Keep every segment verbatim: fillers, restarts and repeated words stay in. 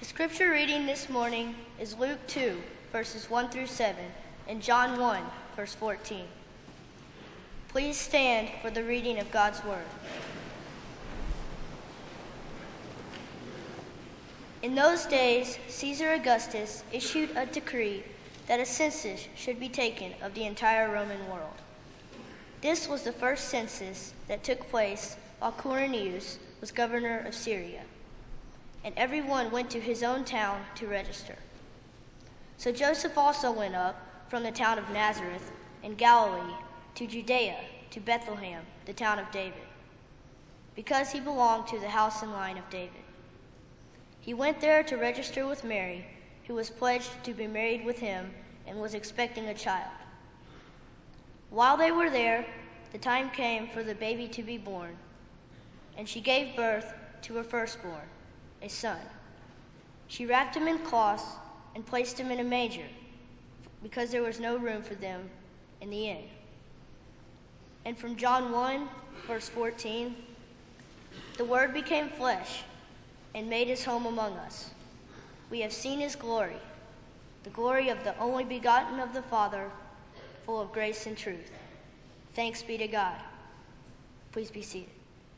scripture reading this morning is Luke two, verses one through seven, and John one, verse fourteen. Please stand for the reading of God's word. In those days, Caesar Augustus issued a decree that a census should be taken of the entire Roman world. This was the first census that took place while Quirinius was governor of Syria, and everyone went to his own town to register. So Joseph also went up from the town of Nazareth in Galilee to Judea, to Bethlehem, the town of David, because he belonged to the house and line of David. He went there to register with Mary, who was pledged to be married with him and was expecting a child. While they were there, the time came for the baby to be born, and she gave birth to her firstborn, a son. She wrapped him in cloths and placed him in a manger, because there was no room for them in the inn. And from John one, verse fourteen, the Word became flesh and made his home among us. We have seen his glory, the glory of the only begotten of the Father, full of grace and truth. Thanks be to God. Please be seated.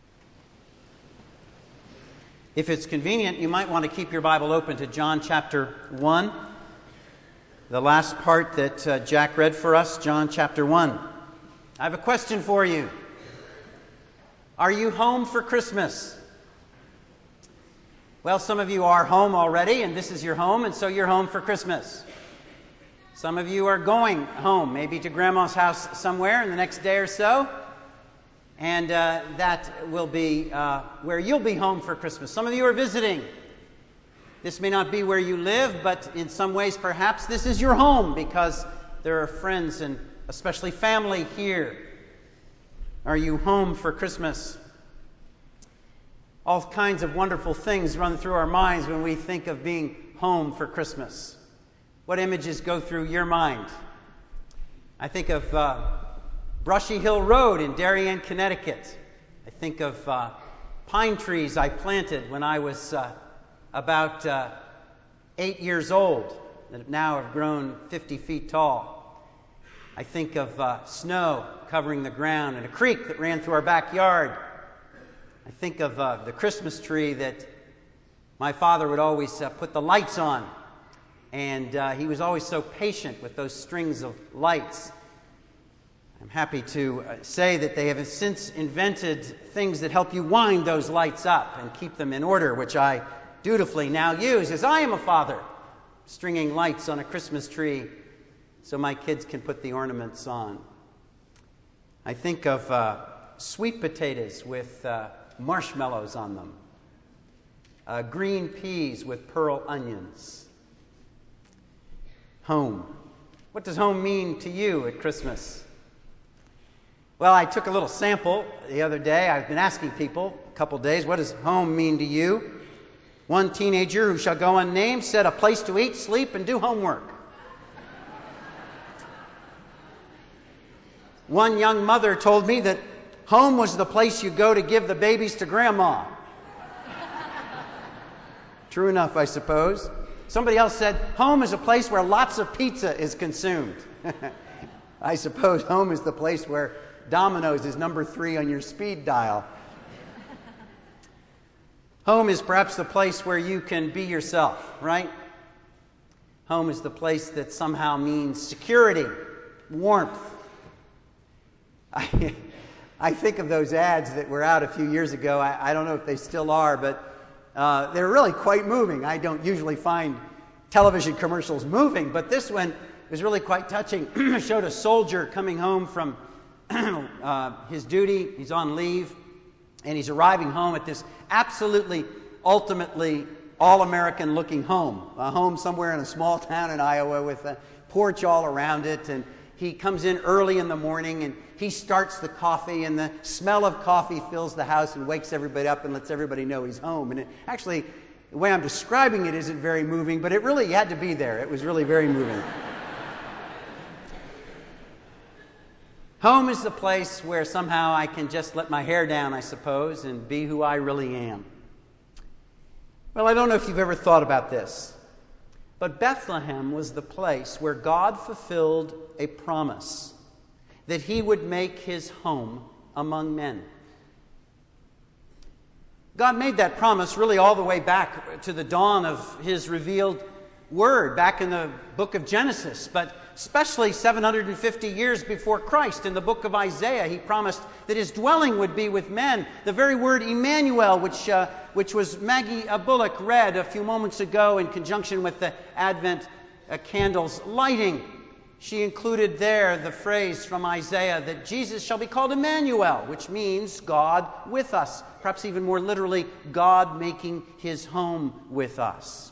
If it's convenient, you might want to keep your Bible open to John chapter one, the last part that uh, Jack read for us, John chapter one. I have a question for you. Are you home for Christmas? Well, some of you are home already, and this is your home, and so you're home for Christmas. Some of you are going home, maybe to Grandma's house somewhere in the next day or so, and uh, that will be uh, where you'll be home for Christmas. Some of you are visiting. This may not be where you live, but in some ways, perhaps, this is your home because there are friends and especially family here. Are you home for Christmas? All kinds of wonderful things run through our minds when we think of being home for Christmas. What images go through your mind? I think of uh, Brushy Hill Road in Darien, Connecticut. I think of uh, pine trees I planted when I was uh, about uh, eight years old that now have grown fifty feet tall. I think of uh, snow covering the ground and a creek that ran through our backyard. I think of uh, the Christmas tree that my father would always uh, put the lights on. And uh, he was always so patient with those strings of lights. I'm happy to uh, say that they have since invented things that help you wind those lights up and keep them in order, which I dutifully now use as I am a father, stringing lights on a Christmas tree so my kids can put the ornaments on. I think of uh, sweet potatoes with uh, marshmallows on them, uh, green peas with pearl onions. Home. What does home mean to you at Christmas? Well, I took a little sample the other day. I've been asking people a couple days, what does home mean to you? One teenager who shall go unnamed said a place to eat, sleep, and do homework. One young mother told me that home was the place you go to give the babies to Grandma. True enough, I suppose. Somebody else said, home is a place where lots of pizza is consumed. I suppose home is the place where Domino's is number three on your speed dial. Home is perhaps the place where you can be yourself, right? Home is the place that somehow means security, warmth. I, I think of those ads that were out a few years ago. I, I don't know if they still are, but uh, they're really quite moving. I don't usually find television commercials moving, but this one was really quite touching. It showed a soldier coming home from uh, his duty. He's on leave, and he's arriving home at this absolutely, ultimately all-American looking home, a home somewhere in a small town in Iowa with a porch all around it, and he comes in early in the morning, and he starts the coffee, and the smell of coffee fills the house and wakes everybody up and lets everybody know he's home. And it actually, the way I'm describing it isn't very moving, but it really had to be there. It was really very moving. Home is the place where somehow I can just let my hair down, I suppose, and be who I really am. Well, I don't know if you've ever thought about this, but Bethlehem was the place where God fulfilled a promise that he would make his home among men. God made that promise really all the way back to the dawn of his revealed word, back in the book of Genesis, but especially seven hundred fifty years before Christ in the book of Isaiah. He promised that his dwelling would be with men. The very word Emmanuel, which uh, which was Maggie uh, Bullock read a few moments ago in conjunction with the Advent uh, candles lighting, she included there the phrase from Isaiah that Jesus shall be called Emmanuel, which means God with us. Perhaps even more literally, God making his home with us.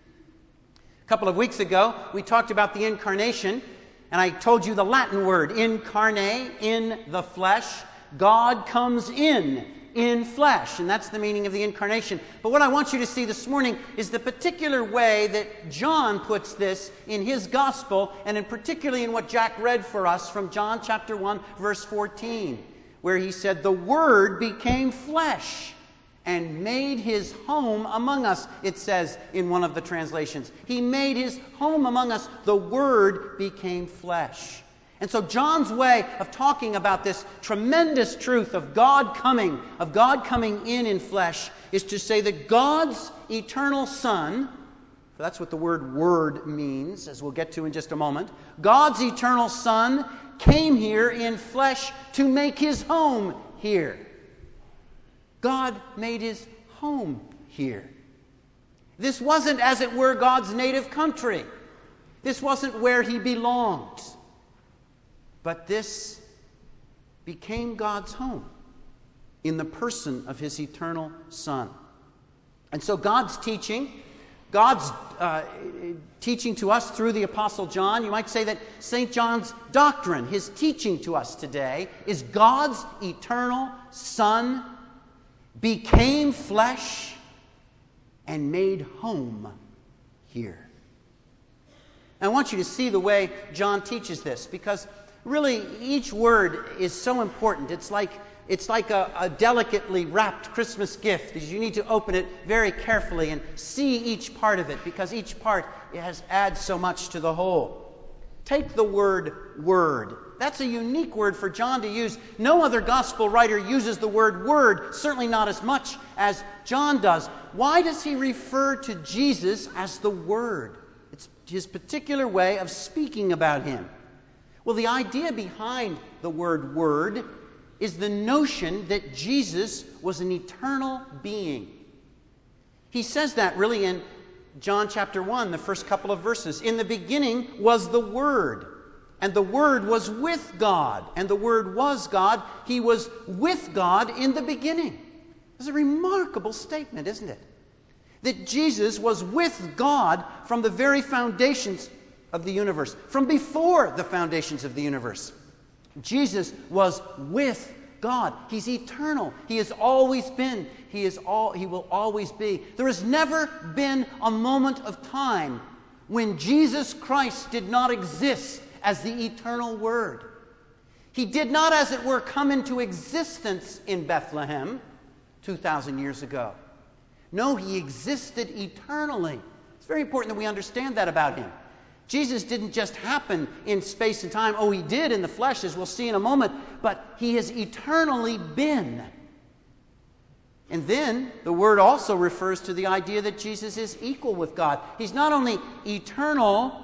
A couple of weeks ago, we talked about the incarnation, and I told you the Latin word, incarne, in the flesh. God comes in, in flesh, and that's the meaning of the incarnation. But what I want you to see this morning is the particular way that John puts this in his gospel, and in particularly in what Jack read for us from John chapter one, verse fourteen, where he said, "The Word became flesh and made his home among us," it says in one of the translations. He made his home among us. The Word became flesh. And so John's way of talking about this tremendous truth of God coming, of God coming in in flesh, is to say that God's eternal Son, that's what the word word means, as we'll get to in just a moment, God's eternal Son came here in flesh to make his home here. God made his home here. This wasn't, as it were, God's native country. This wasn't where he belonged. But this became God's home in the person of his eternal Son. And so God's teaching, God's uh, teaching to us through the Apostle John, you might say that Saint John's doctrine, his teaching to us today, is God's eternal Son became flesh and made home here. I want you to see the way John teaches this, because really each word is so important. It's like it's like a, a delicately wrapped Christmas gift, because you need to open it very carefully and see each part of it, because each part has adds so much to the whole. Take the word word. That's a unique word for John to use. No other gospel writer uses the word word, certainly not as much as John does. Why does he refer to Jesus as the Word? It's his particular way of speaking about him. Well, the idea behind the word word is the notion that Jesus was an eternal being. He says that really in John chapter one, the first couple of verses. In the beginning was the Word, and the Word was with God, and the Word was God. He was with God in the beginning. It's a remarkable statement, isn't it? That Jesus was with God from the very foundations of the universe, from before the foundations of the universe. Jesus was with God. He's eternal. He has always been. He is all. He will always be. There has never been a moment of time when Jesus Christ did not exist as the eternal Word. He did not, as it were, come into existence in Bethlehem two thousand years ago. No, he existed eternally. It's very important that we understand that about him. Jesus didn't just happen in space and time. Oh, he did in the flesh, as we'll see in a moment, but he has eternally been. And then the word also refers to the idea that Jesus is equal with God. He's not only eternal,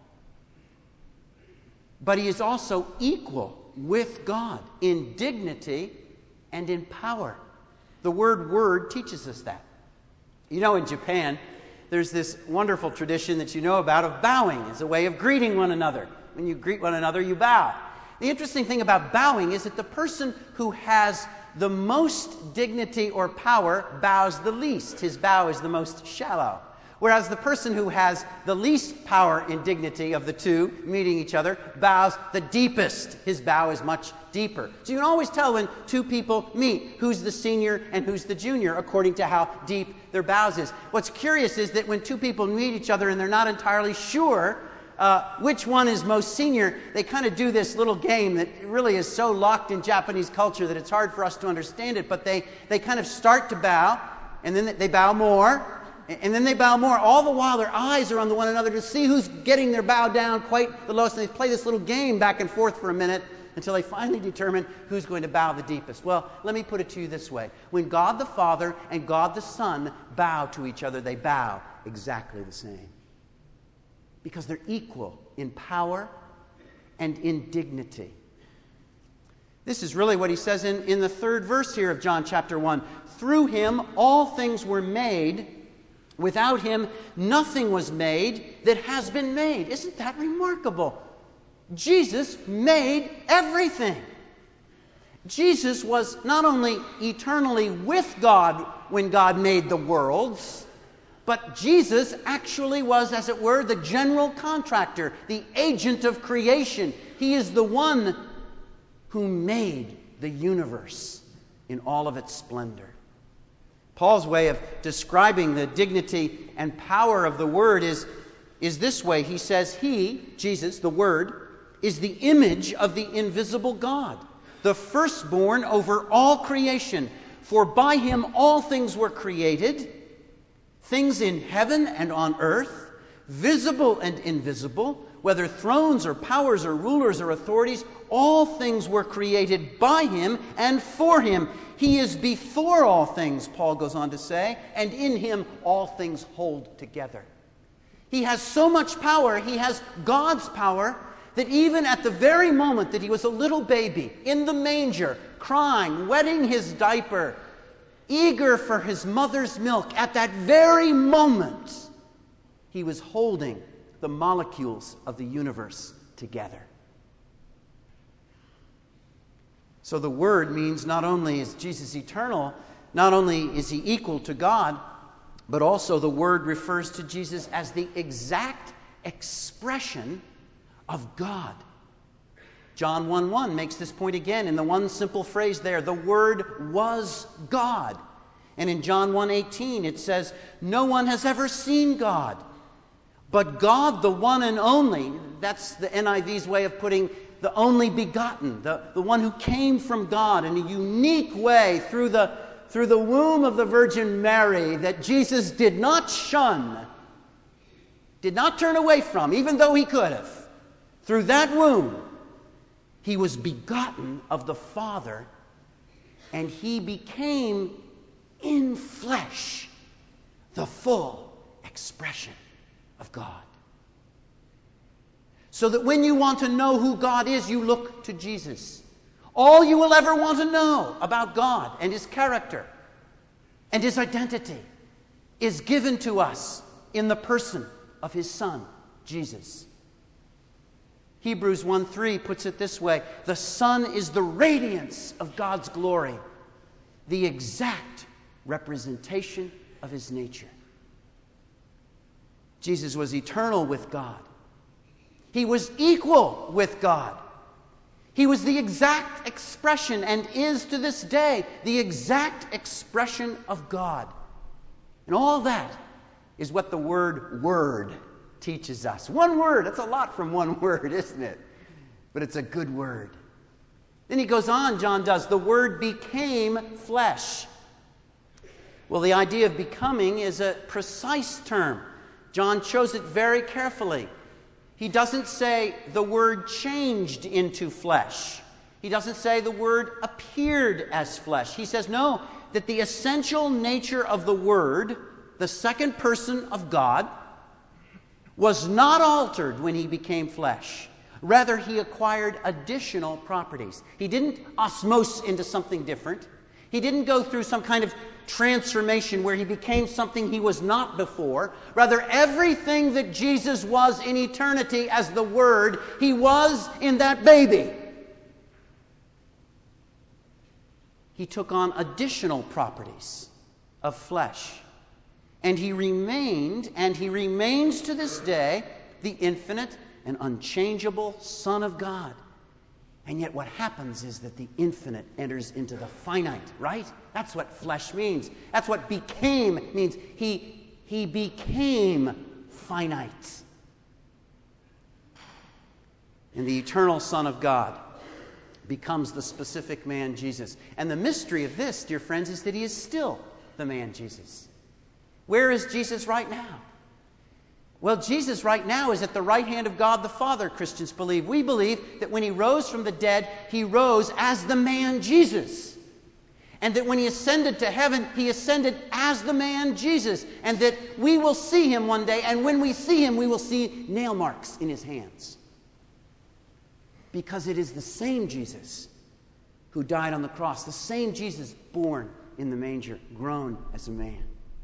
but he is also equal with God in dignity and in power. The word word teaches us that. You know, in Japan, there's this wonderful tradition that you know about of bowing as a way of greeting one another. When you greet one another, you bow. The interesting thing about bowing is that the person who has the most dignity or power bows the least. His bow is the most shallow. Whereas the person who has the least power and dignity of the two meeting each other bows the deepest. His bow is much deeper. So you can always tell when two people meet who's the senior and who's the junior according to how deep their bows is. What's curious is that when two people meet each other and they're not entirely sure uh, which one is most senior, they kind of do this little game that really is so locked in Japanese culture that it's hard for us to understand it. But they, they kind of start to bow, and then they bow more, And then they bow more. All the while their eyes are on the one another to see who's getting their bow down quite the lowest. And they play this little game back and forth for a minute until they finally determine who's going to bow the deepest. Well, let me put it to you this way. When God the Father and God the Son bow to each other, they bow exactly the same. Because they're equal in power and in dignity. This is really what he says in, in the third verse here of John chapter one. Through him all things were made. Without him nothing was made that has been made. Isn't that remarkable? Jesus made everything. Jesus was not only eternally with God when God made the worlds, but Jesus actually was, as it were, the general contractor, the agent of creation. He is the one who made the universe in all of its splendor. Paul's way of describing the dignity and power of the Word is, is this way. He says, He, Jesus, the Word, is the image of the invisible God, the firstborn over all creation. For by him all things were created, things in heaven and on earth, visible and invisible, whether thrones or powers or rulers or authorities, all things were created by him and for him. He is before all things, Paul goes on to say, and in him all things hold together. He has so much power, he has God's power, that even at the very moment that he was a little baby in the manger, crying, wetting his diaper, eager for his mother's milk, at that very moment, he was holding the molecules of the universe together. So the Word means not only is Jesus eternal, not only is he equal to God, but also the Word refers to Jesus as the exact expression of God. John one one makes this point again in the one simple phrase there, the Word was God. And in John one eighteen it says, no one has ever seen God, but God the one and only, that's the N I V's way of putting the only begotten, the, the one who came from God in a unique way through the, through the womb of the Virgin Mary that Jesus did not shun, did not turn away from, even though he could have. Through that womb, he was begotten of the Father, and he became in flesh the full expression of God. So that when you want to know who God is, you look to Jesus. All you will ever want to know about God and his character and his identity is given to us in the person of his Son, Jesus. Hebrews one three puts it this way, the Son is the radiance of God's glory, the exact representation of his nature. Jesus was eternal with God. He was equal with God. He was the exact expression and is to this day the exact expression of God. And all that is what the word word teaches us. One word, that's a lot from one word, isn't it? But it's a good word. Then he goes on, John does, the Word became flesh. Well, the idea of becoming is a precise term. John chose it very carefully. He doesn't say the Word changed into flesh. He doesn't say the Word appeared as flesh. He says, no, that the essential nature of the Word, the second person of God, was not altered when he became flesh. Rather, he acquired additional properties. He didn't osmose into something different. He didn't go through some kind of transformation where he became something he was not before. Rather, everything that Jesus was in eternity as the Word, he was in that baby. He took on additional properties of flesh. And he remained, and he remains to this day, the infinite and unchangeable Son of God. And yet what happens is that the infinite enters into the finite, right? That's what flesh means. That's what became means. He, he became finite. And the eternal Son of God becomes the specific man Jesus. And the mystery of this, dear friends, is that he is still the man Jesus. Where is Jesus right now? Well, Jesus right now is at the right hand of God the Father, Christians believe. We believe that when he rose from the dead, he rose as the man Jesus. And that when he ascended to heaven, he ascended as the man Jesus. And that we will see him one day, and when we see him, we will see nail marks in his hands. Because it is the same Jesus who died on the cross, the same Jesus born in the manger, grown as a man.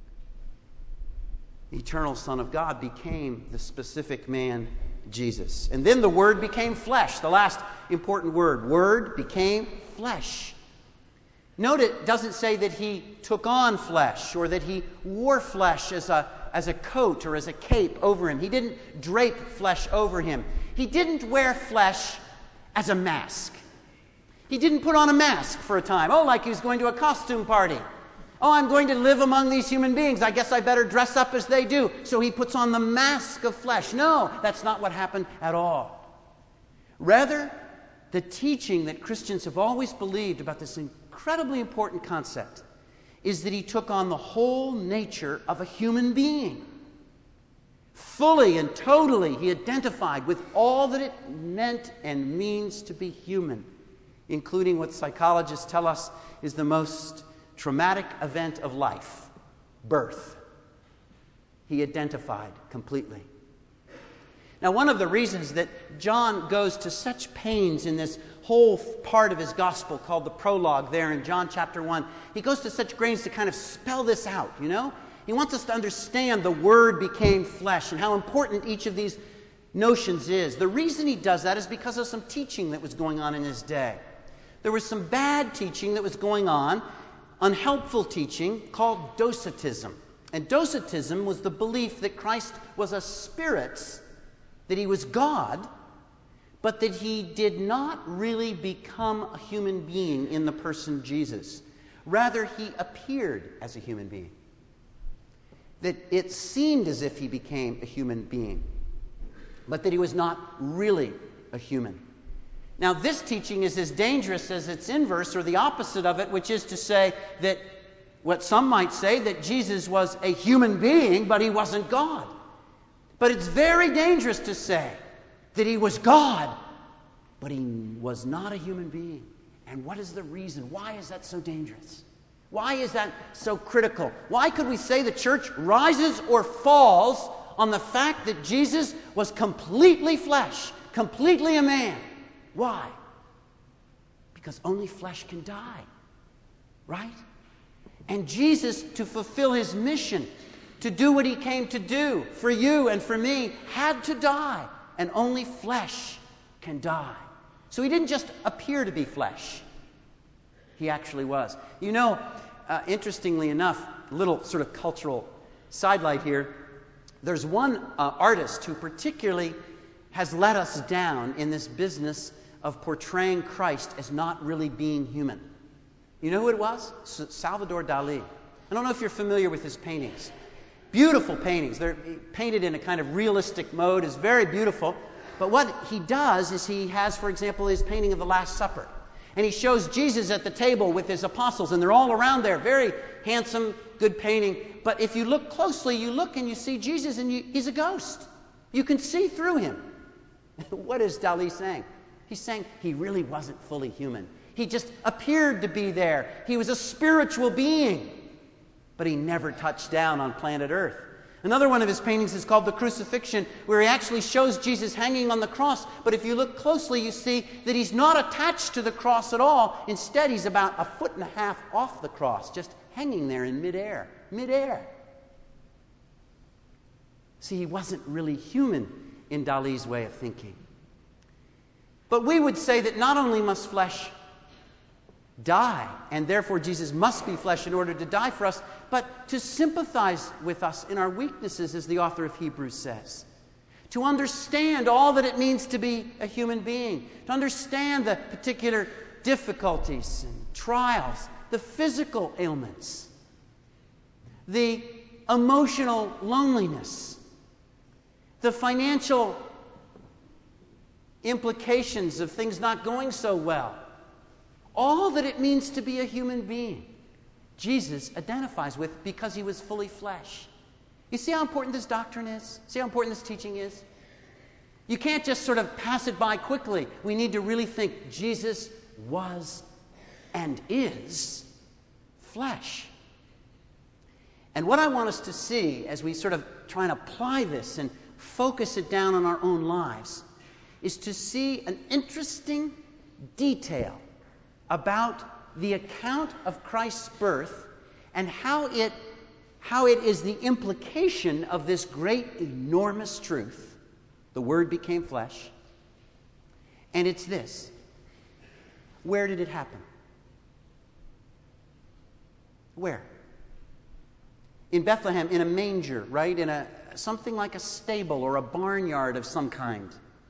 The eternal Son of God became the specific man, Jesus. And then the Word became flesh, the last important word. Word became flesh. Note it doesn't say that he took on flesh or that he wore flesh as a, as a coat or as a cape over him. He didn't drape flesh over him. He didn't wear flesh as a mask. He didn't put on a mask for a time. Oh, like he was going to a costume party. Oh, I'm going to live among these human beings. I guess I better dress up as they do. So he puts on the mask of flesh. No, that's not what happened at all. Rather, the teaching that Christians have always believed about this incredibly important concept is that he took on the whole nature of a human being. Fully and totally, he identified with all that it meant and means to be human, including what psychologists tell us is the most traumatic event of life, birth. He identified completely. Now, one of the reasons that John goes to such pains in this whole part of his gospel called the prologue there in John chapter one, he goes to such pains to kind of spell this out, you know? He wants us to understand the Word became flesh and how important each of these notions is. The reason he does that is because of some teaching that was going on in his day. There was some bad teaching that was going on, unhelpful teaching called Docetism. And Docetism was the belief that Christ was a spirit, that he was God, but that he did not really become a human being in the person Jesus. Rather, he appeared as a human being. That it seemed as if he became a human being, but that he was not really a human. Now, this teaching is as dangerous as its inverse, or the opposite of it, which is to say that what some might say, that Jesus was a human being, but he wasn't God. But it's very dangerous to say that he was God, but he was not a human being. And what is the reason? Why is that so dangerous? Why is that so critical? Why could we say the church rises or falls on the fact that Jesus was completely flesh, completely a man? Why? Because only flesh can die, right? And Jesus, to fulfill his mission, to do what he came to do for you and for me, had to die, and only flesh can die. So he didn't just appear to be flesh. He actually was. You know, uh, interestingly enough, a little sort of cultural sidelight here, there's one uh, artist who particularly has let us down in this business of portraying Christ as not really being human. You know who it was? S- Salvador Dali. I don't know if you're familiar with his paintings. Beautiful paintings. They're painted in a kind of realistic mode. It's very beautiful. But what he does is he has, for example, his painting of the Last Supper. And he shows Jesus at the table with his apostles, and they're all around there. Very handsome, good painting. But if you look closely, you look and you see Jesus, and you, he's a ghost. You can see through him. What is Dali saying? He's saying he really wasn't fully human. He just appeared to be there. He was a spiritual being, but he never touched down on planet Earth. Another one of his paintings is called The Crucifixion, where he actually shows Jesus hanging on the cross. But if you look closely, you see that he's not attached to the cross at all. Instead, he's about a foot and a half off the cross, just hanging there in midair. Midair. See, he wasn't really human in Dali's way of thinking. But we would say that not only must flesh die, and therefore Jesus must be flesh in order to die for us, but to sympathize with us in our weaknesses, as the author of Hebrews says. To understand all that it means to be a human being. To understand the particular difficulties and trials, the physical ailments, the emotional loneliness, the financial implications of things not going so well. All that it means to be a human being, Jesus identifies with because he was fully flesh. You see how important this doctrine is? See how important this teaching is? You can't just sort of pass it by quickly. We need to really think Jesus was and is flesh. And what I want us to see as we sort of try and apply this and focus it down on our own lives is to see an interesting detail about the account of Christ's birth and how it, how it is the implication of this great, enormous truth. The Word became flesh. And it's this. Where did it happen? Where? In Bethlehem, in a manger, right? In a something like a stable or a barnyard of some kind.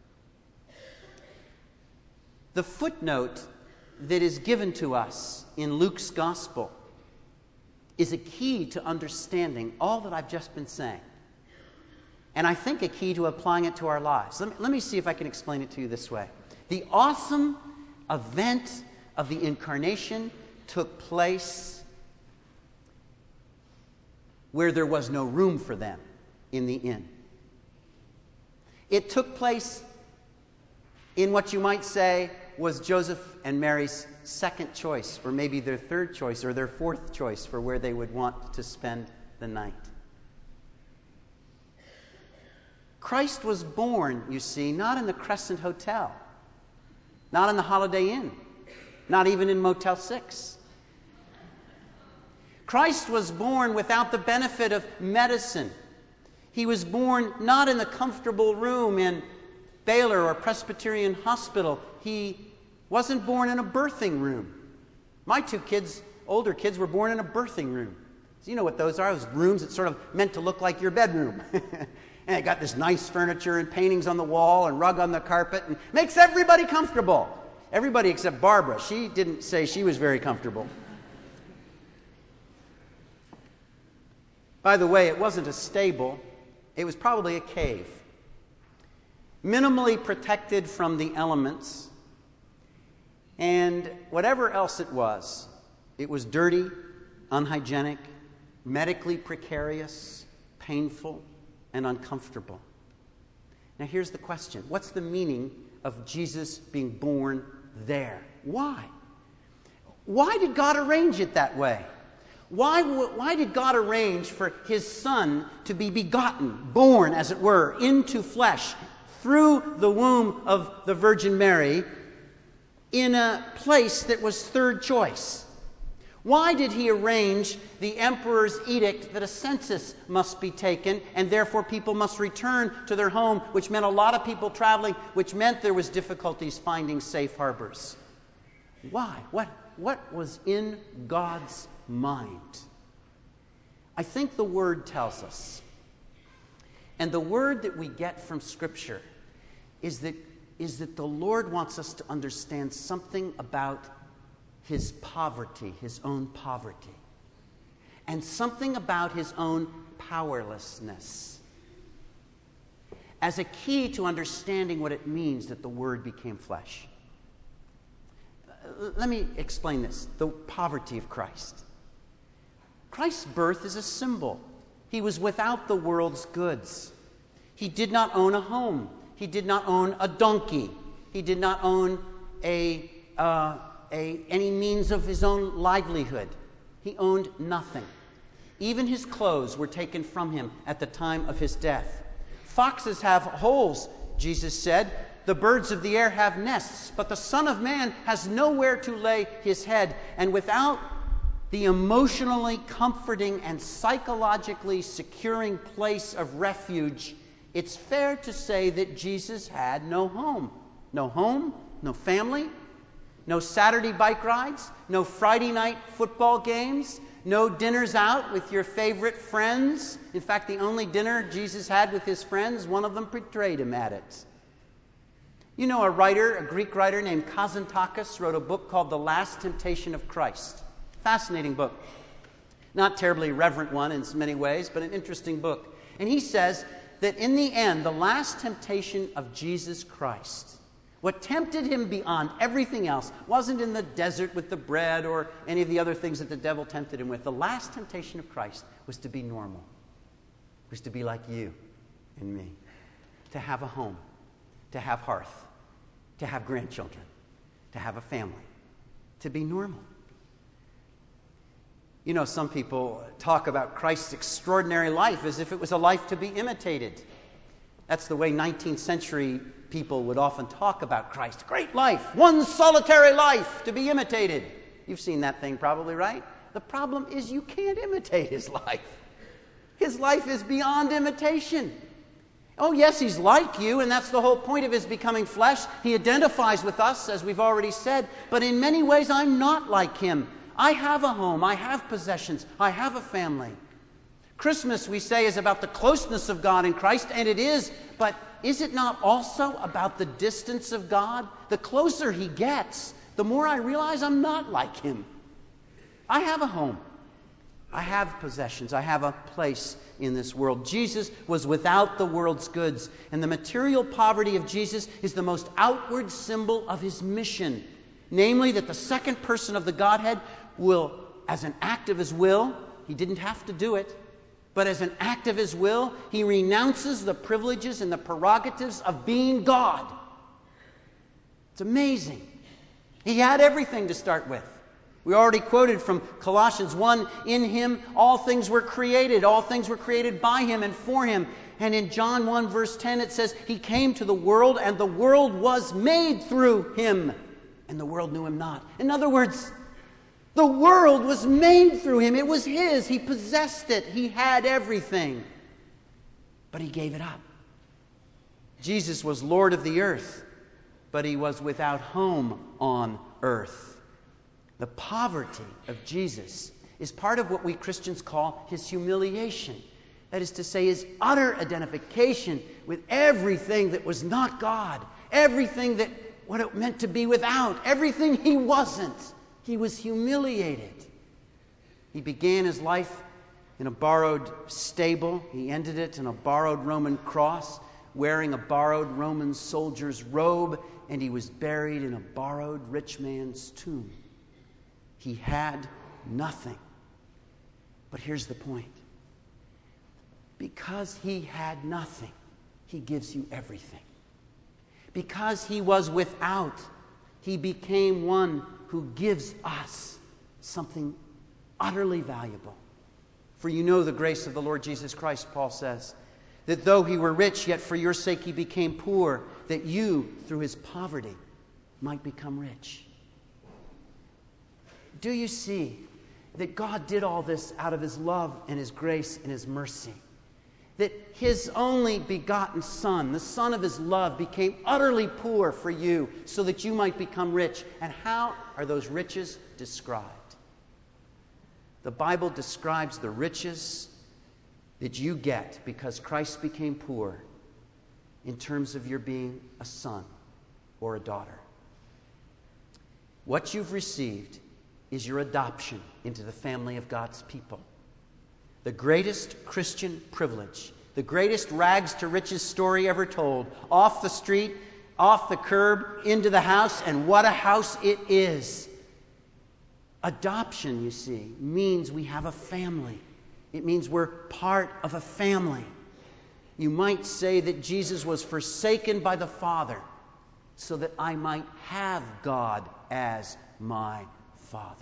The footnote that is given to us in Luke's gospel is a key to understanding all that I've just been saying. And I think a key to applying it to our lives. Let me, let me see if I can explain it to you this way. The awesome event of the incarnation took place where there was no room for them in the inn. It took place in what you might say was Joseph and Mary's second choice, or maybe their third choice, or their fourth choice for where they would want to spend the night. Christ was born, you see, not in the Crescent Hotel, not in the Holiday Inn, not even in Motel six. Christ was born without the benefit of medicine. He was born not in the comfortable room in Baylor or Presbyterian Hospital. He wasn't born in a birthing room. My two kids, older kids, were born in a birthing room. So you know what those are, those rooms that sort of meant to look like your bedroom. And it got this nice furniture and paintings on the wall and rug on the carpet and makes everybody comfortable. Everybody except Barbara. She didn't say she was very comfortable. By the way, it wasn't a stable. It was probably a cave. Minimally protected from the elements. And whatever else it was, it was dirty, unhygienic, medically precarious, painful, and uncomfortable. Now here's the question. What's the meaning of Jesus being born there? Why? Why did God arrange it that way? Why, why did God arrange for his Son to be begotten, born, as it were, into flesh, through the womb of the Virgin Mary, in a place that was third choice? Why did he arrange the emperor's edict that a census must be taken, and therefore people must return to their home, which meant a lot of people traveling, which meant there was difficulties finding safe harbors? Why? What, what was in God's mind? I think the Word tells us. And the word that we get from Scripture is that, is that the Lord wants us to understand something about his poverty, his own poverty, and something about his own powerlessness as a key to understanding what it means that the Word became flesh. Let me explain this, the poverty of Christ. Christ's birth is a symbol. He was without the world's goods. He did not own a home. He did not own a donkey. He did not own a, uh, a, any means of his own livelihood. He owned nothing. Even his clothes were taken from him at the time of his death. Foxes have holes, Jesus said. The birds of the air have nests, but the Son of Man has nowhere to lay his head. And without the emotionally comforting and psychologically securing place of refuge, it's fair to say that Jesus had no home. No home, no family, no Saturday bike rides, no Friday night football games, no dinners out with your favorite friends. In fact, the only dinner Jesus had with his friends, one of them betrayed him at it. You know, a writer, a Greek writer named Kazantakis wrote a book called The Last Temptation of Christ. Fascinating book. Not terribly reverent one in many ways, but an interesting book. And he says that in the end, the last temptation of Jesus Christ, what tempted him beyond everything else, wasn't in the desert with the bread or any of the other things that the devil tempted him with. The last temptation of Christ was to be normal. was to be like you and me, to have a home, to have hearth, to have grandchildren, to have a family, to be normal. You know, some people talk about Christ's extraordinary life as if it was a life to be imitated. That's the way nineteenth century people would often talk about Christ. Great life, one solitary life to be imitated. You've seen that thing probably, right? The problem is you can't imitate his life. His life is beyond imitation. Oh, yes, he's like you, and that's the whole point of his becoming flesh. He identifies with us, as we've already said, but in many ways I'm not like him. I have a home, I have possessions, I have a family. Christmas, we say, is about the closeness of God in Christ, and it is, but is it not also about the distance of God? The closer he gets, the more I realize I'm not like him. I have a home. I have possessions. I have a place in this world. Jesus was without the world's goods, and the material poverty of Jesus is the most outward symbol of his mission, namely that the second person of the Godhead will, as an act of his will, he didn't have to do it, but as an act of his will, he renounces the privileges and the prerogatives of being God. It's amazing. He had everything to start with. We already quoted from Colossians one, in him all things were created. All things were created by him and for him. And in John one verse ten it says, he came to the world and the world was made through him. And the world knew him not. In other words, the world was made through him. It was his. He possessed it. He had everything. But he gave it up. Jesus was Lord of the earth, but he was without home on earth. The poverty of Jesus is part of what we Christians call his humiliation. That is to say, his utter identification with everything that was not God, everything that what it meant to be without, everything he wasn't. He was humiliated. He began his life in a borrowed stable. He ended it in a borrowed Roman cross, wearing a borrowed Roman soldier's robe, and he was buried in a borrowed rich man's tomb. He had nothing. But here's the point. Because he had nothing, he gives you everything. Because he was without, he became one who gives us something utterly valuable. For you know the grace of the Lord Jesus Christ, Paul says, that though he were rich, yet for your sake he became poor, that you, through his poverty, might become rich. Do you see that God did all this out of his love and his grace and his mercy? That his only begotten Son, the Son of his love, became utterly poor for you so that you might become rich. And how are those riches described? The Bible describes the riches that you get because Christ became poor in terms of your being a son or a daughter. What you've received is your adoption into the family of God's people. The greatest Christian privilege, the greatest rags to riches story ever told. Off the street, off the curb, into the house, and what a house it is. Adoption, you see, means we have a family. It means we're part of a family. You might say that Jesus was forsaken by the Father so that I might have God as my Father.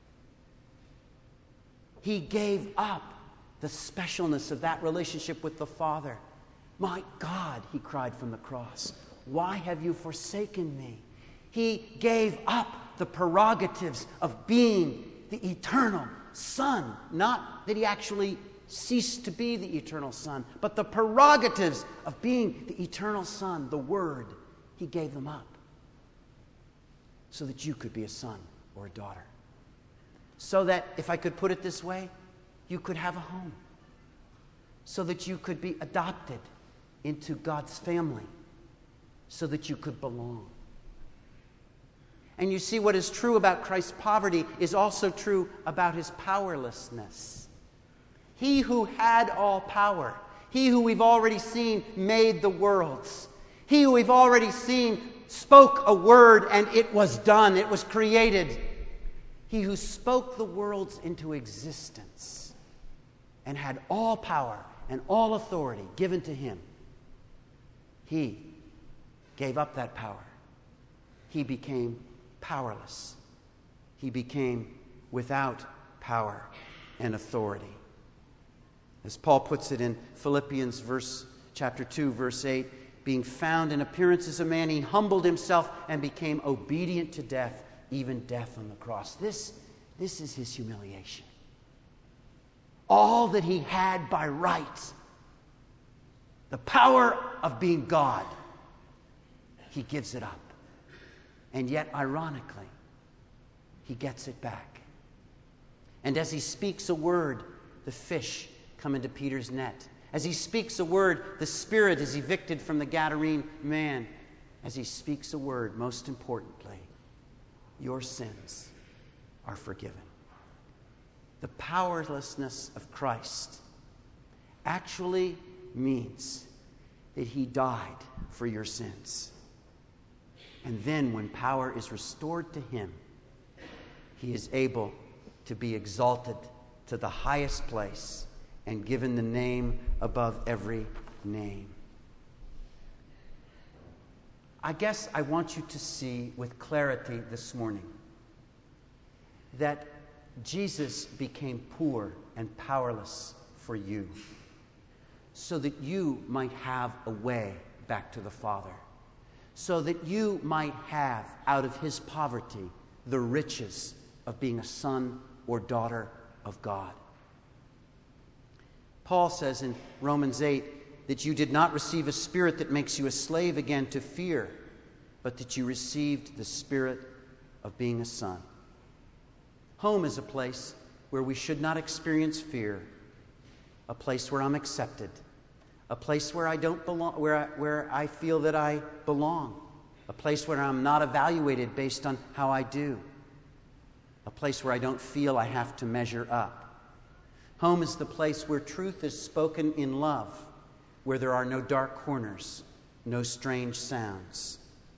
He gave up the specialness of that relationship with the Father. My God, he cried from the cross, why have you forsaken me? He gave up the prerogatives of being the eternal Son. Not that he actually ceased to be the eternal Son, but the prerogatives of being the eternal Son, the Word, he gave them up so that you could be a son or a daughter. So that, if I could put it this way, you could have a home. So that you could be adopted into God's family. So that you could belong. And you see, what is true about Christ's poverty is also true about his powerlessness. He who had all power, he who we've already seen made the worlds, he who we've already seen spoke a word and it was done, it was created. He who spoke the worlds into existence and had all power and all authority given to him, he gave up that power. He became powerless. He became without power and authority. As Paul puts it in Philippians verse, chapter two, verse eight, being found in appearance as a man, he humbled himself and became obedient to death, even death on the cross. This, this is his humiliation. All that he had by right, the power of being God, he gives it up. And yet, ironically, he gets it back. And as he speaks a word, the fish come into Peter's net. As he speaks a word, the spirit is evicted from the Gadarene man. As he speaks a word, most importantly, your sins are forgiven. The powerlessness of Christ actually means that he died for your sins. And then when power is restored to him, he is able to be exalted to the highest place and given the name above every name. I guess I want you to see with clarity this morning that Jesus became poor and powerless for you so that you might have a way back to the Father, so that you might have, out of his poverty, the riches of being a son or daughter of God. Paul says in Romans eight that you did not receive a spirit that makes you a slave again to fear, but that you received the spirit of being a son. Home is a place where we should not experience fear, a place where I'm accepted, a place where I don't belong, where I, where I feel that I belong, a place where I'm not evaluated based on how I do, a place where I don't feel I have to measure up. Home is the place where truth is spoken in love, where there are no dark corners, no strange sounds.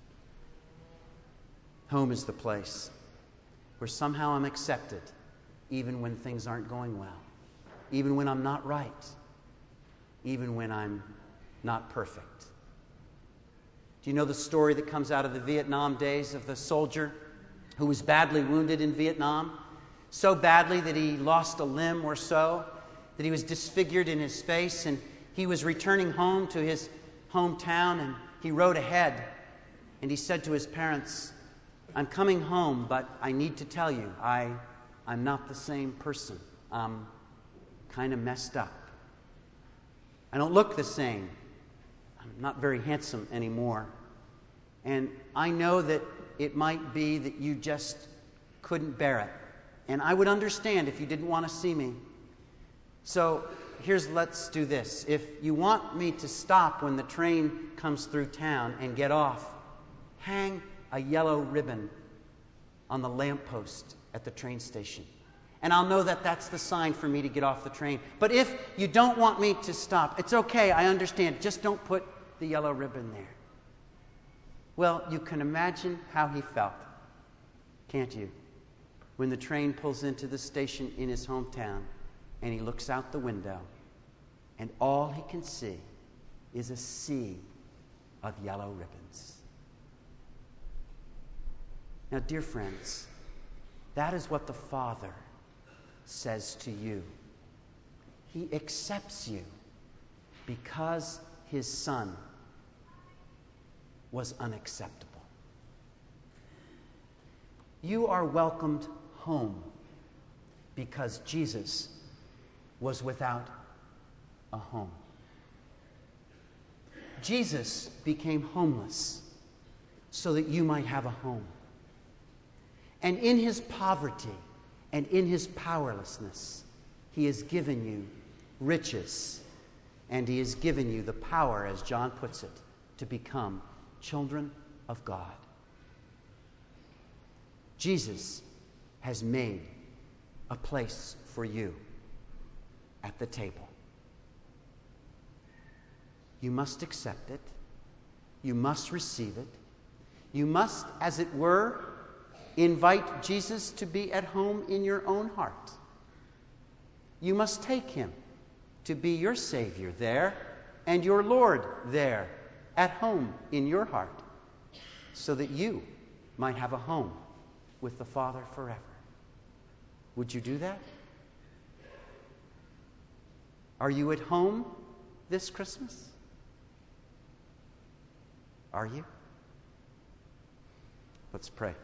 Home is the place where somehow I'm accepted, even when things aren't going well, even when I'm not right, even when I'm not perfect. Do you know the story that comes out of the Vietnam days of the soldier who was badly wounded in Vietnam? So badly that he lost a limb or so, that he was disfigured in his face, and he was returning home to his hometown, and he rode ahead, and he said to his parents, I'm coming home, but I need to tell you, I, I'm not the same person. I'm kind of messed up. I don't look the same. I'm not very handsome anymore. And I know that it might be that you just couldn't bear it. And I would understand if you didn't want to see me. So here's, let's do this. If you want me to stop when the train comes through town and get off, hang a yellow ribbon on the lamppost at the train station. And I'll know that that's the sign for me to get off the train. But if you don't want me to stop, it's okay, I understand. Just don't put the yellow ribbon there. Well, you can imagine how he felt, can't you? When the train pulls into the station in his hometown and he looks out the window and all he can see is a sea of yellow ribbons. Now, dear friends, that is what the Father says to you. He accepts you because his Son was unacceptable. You are welcomed home because Jesus was without a home. Jesus became homeless so that you might have a home. And in his poverty and in his powerlessness, he has given you riches, and he has given you the power, as John puts it, to become children of God. Jesus has made a place for you at the table. You must accept it. You must receive it. You must, as it were, invite Jesus to be at home in your own heart. You must take him to be your Savior there and your Lord there, at home in your heart, so that you might have a home with the Father forever. Would you do that? Are you at home this Christmas? Are you? Let's pray.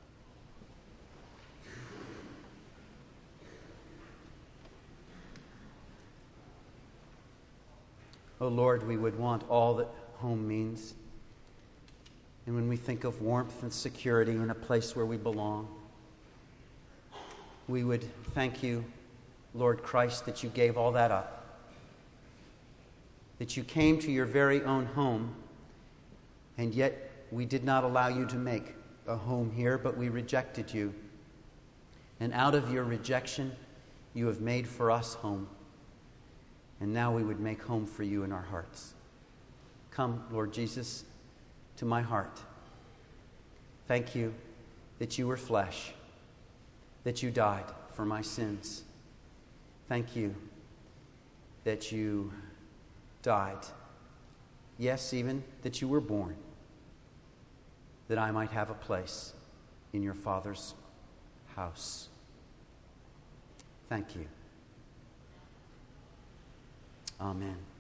Oh Lord, we would want all that home means. And when we think of warmth and security in a place where we belong, we would thank you, Lord Christ, that you gave all that up. That you came to your very own home, and yet we did not allow you to make a home here, but we rejected you. And out of your rejection, you have made for us home. And now we would make home for you in our hearts. Come, Lord Jesus, to my heart. Thank you that you were flesh, that you died for my sins. Thank you that you died. Yes, even that you were born, that I might have a place in your Father's house. Thank you. Amen.